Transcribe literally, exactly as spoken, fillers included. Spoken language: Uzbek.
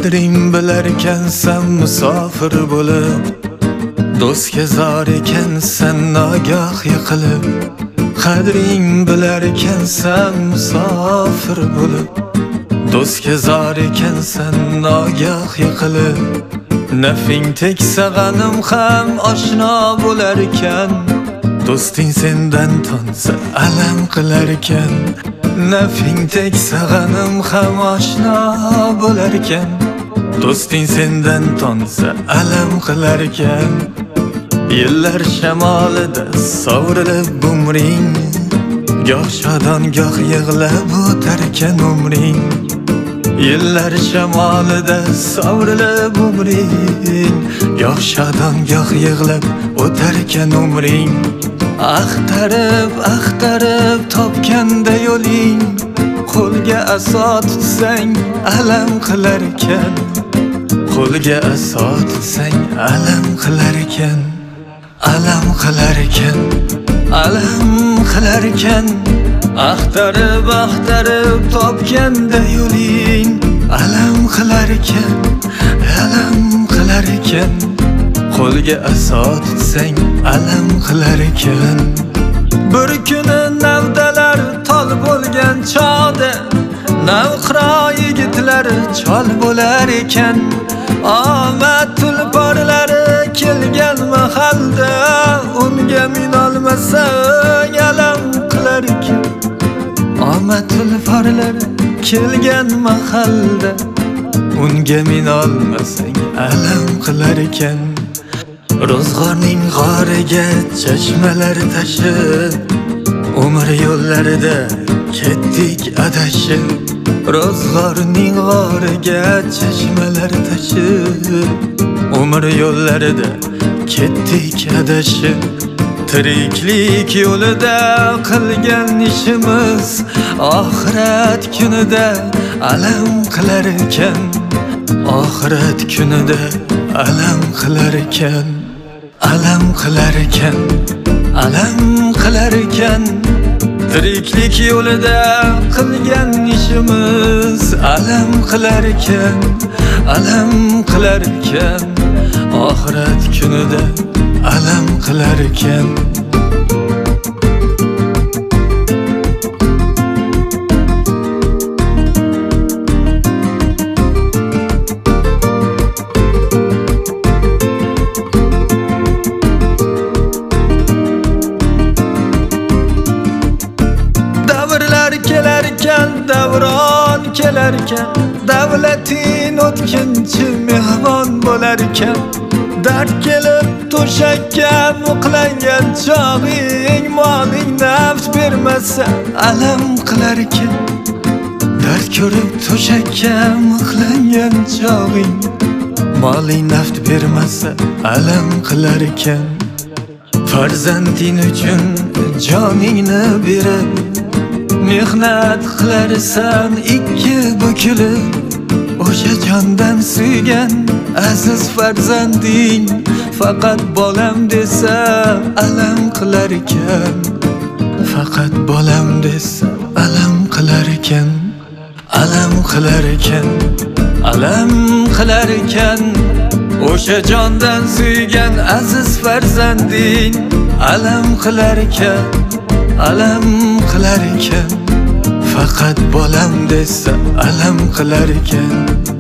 qadring bilarkan sen musofir bo'lib, do'stga zor ekansan nogoh yiqilib. Qadring bilarkan sen musofir bo'lib, do'stga zor ekansan nogoh yiqilib. Nafing tegsa g'anim ham oshno bo'lar ekan, do'sting sendan tonsa alam qilar ekan. Nafing tegsa g'anim ham oshno bo'lar ekan, do'sting sendan tonsa alam qilar ekan. Yillar shamolida sovrilib umring, goh shodon goh yig'lab o'tar ekan umring. Yillar shamolida sovrilib umring, goh shodon goh yig'lab o'tar ekan umring. Axtarib axtarib topganda yo'ling, qo'lga aso tutsang alam qilar ekan. Qo'lga aso tutsang alam qilar ekan. Alam qilar ekan, alam qilar ekan. Axtarib axtarib topganda yo'ling, alam qilar ekan, alam qilar ekan. Qo'lga aso tutsang alam qilar ekan. Bir kuni navdalar tol bo'lgan chog'da, navqiro yigitlar chol bo'lar ekan. Omad tulporlari kelgan mahalda, unga minolmasang alam qilar ekan. Omad tulporlari kelgan mahalda, unga minolmasang alam qilar ekan. Ro'zg'orning g'origa chashmalar tashib, umr yo'llarida ketdik adashib. Ro'zg'orning g'origa chashmalar tashib, umr yo'llarida ketdik adashib. Tiriklik yo'lida qilgan ishimiz oxirat kunida alam qilar ekan. Oxirat kunida alam qilar ekan. Alam qilar ekan, alam qilar ekan. Tiriklik yo'lida qilgan ishimiz alam qilar ekan, alam qilar ekan. Oxirat kunida alam qilar ekan. Davron kelarkan, davlatin o'tkinchi mehmon bo'larkan. Dard kelib to'shakka muqlangan chog'ing, moling nafs bermasa alam qilar ekan. Dard ko'rib to'shakka muqlangan chog'ing, moling nafs bermasa alam qilar ekan. Farzanding uchun joningni berib, mehnat qilarsan ikki bukilib. O'sha jondan suygan aziz farzanding faqat bolam desa alam qilar ekan. Faqat bolam desa alam qilar ekan. Alam qilar ekan, alam qilar ekan. O'sha jondan suygan aziz farzanding alam qilar ekan, alam qilar ekan. Faqat bolam desa alam qilar ekan.